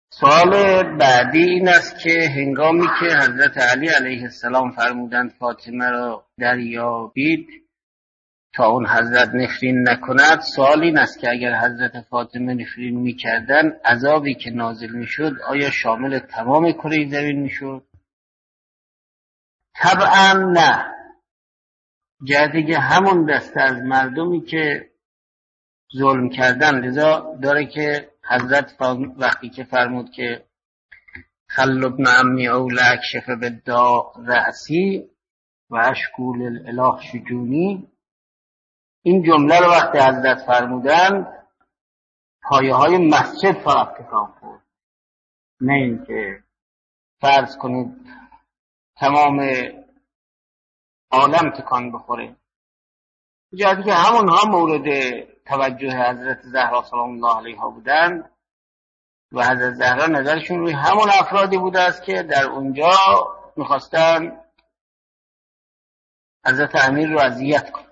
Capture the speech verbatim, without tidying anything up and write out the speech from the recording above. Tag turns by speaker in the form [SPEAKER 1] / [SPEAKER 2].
[SPEAKER 1] سوال بعدی این است که هنگامی که حضرت علی علیه السلام فرمودند فاطمه را دریابید تا اون حضرت نفرین نکند، سوال این است که اگر حضرت فاطمه نفرین میکردن عذابی که نازل میشد آیا شامل تمام کره زمین میشد؟ طبعا نه. جهتی همون دسته از مردمی که ظلم کردن، لذا داره که حضرت وقتی که فرمود که خل ابن عمی اولا اکشف بالداء رأسی و اشکول الاله شجونی، این جمله رو وقتی حضرت فرمودن پایه های مسجد فقط تکان خورد، نه این که فرض کنید تمام عالم تکان بخوره. جهتی که همونها مورد توجه حضرت زهرا سلام الله علیها بودن و حضرت زهرا نظرشون روی همون افرادی بوده است که در اونجا میخواستن حضرت امیر رو اذیت کنن.